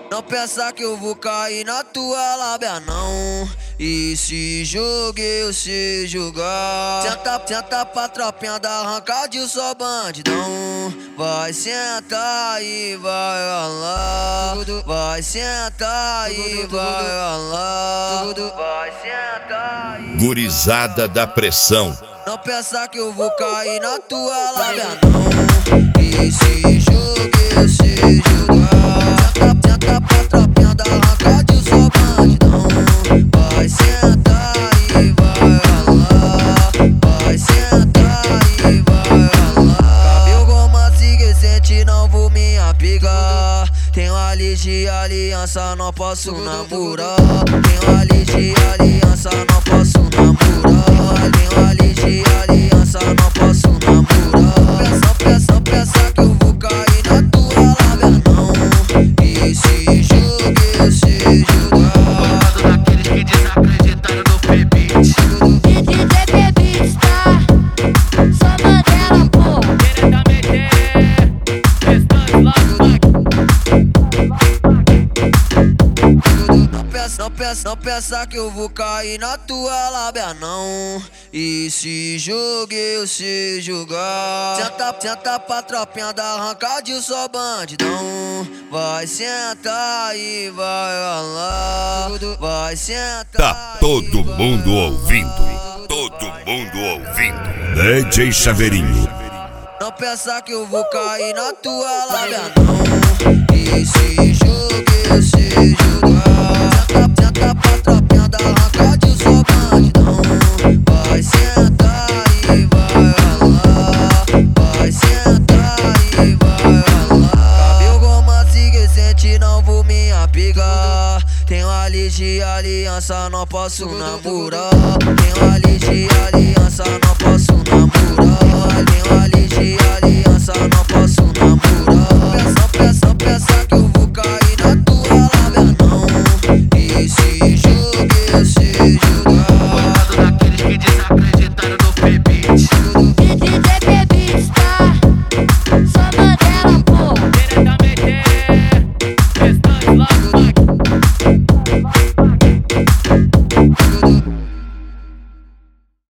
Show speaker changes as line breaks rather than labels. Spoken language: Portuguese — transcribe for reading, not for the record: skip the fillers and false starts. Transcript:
Não pensa que eu vou cair na tua lábia não. E se jogue eu se jogar, senta pra tropinha da arrancada e só bandidão. Vai sentar e vai ralar, vai sentar e vai ralar, vai sentar e
Gurizada da pressão.
não pensa que eu vou cair na tua lábia não. E se jogue eu se jogar, senta pra tropinha da arrancada e só bandidão. Vai sentar e vai ralar, vai sentar e vai ralar. Cabelo romance que sente, não vou me apegar. Tenho a lei de aliança, não posso namorar. Tenho a lei de aliança, não posso namorar. Tenho a lei de aliança, não posso namorar. Pensa que eu vou cair na tua lábia não. E se jogue eu se jogar.
Daqueles que desacreditaram no P-Beat.
DJ P-Beat, tá? Só Mandela, pô.
Diretamente Restante
Não pensa que eu vou cair na tua lábia não. E se jogue eu se jogar, senta pra tropinha da arrancada e só bandidão. Vai sentar e vai ralar, vai sentar.
Tá todo mundo ouvindo. Todo mundo ouvindo. DJ Chaveirinho.
Não pensa que eu vou cair na tua lábia não. E se jogue eu se jogar, senta pra tropinha da arrancada e só bandidão. Vai sentar e vai ralar, vai sentar e vai ralar. Cabelo romance que sente, não vou me apegar. Tenho a lei de aliança, não posso namorar. Tenho a lei de aliança, não posso